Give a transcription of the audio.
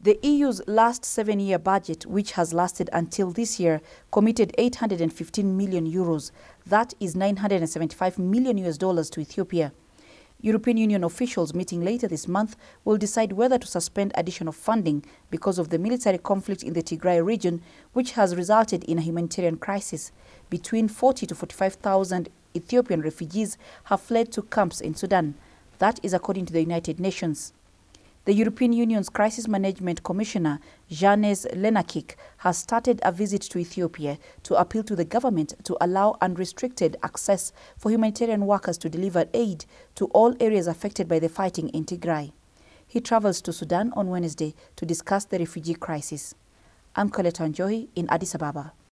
The EU's last 7-year budget, which has lasted until this year, committed 815 million euros. That is $975 million to Ethiopia. European Union officials meeting later this month will decide whether to suspend additional funding because of the military conflict in the Tigray region, which has resulted in a humanitarian crisis. Between 40 to 45,000 Ethiopian refugees have fled to camps in Sudan. That is according to the United Nations. The European Union's Crisis Management Commissioner, Janez Lenarčič, has started a visit to Ethiopia to appeal to the government to allow unrestricted access for humanitarian workers to deliver aid to all areas affected by the fighting in Tigray. He travels to Sudan on Wednesday to discuss the refugee crisis. I'm Coletta Njohi in Addis Ababa.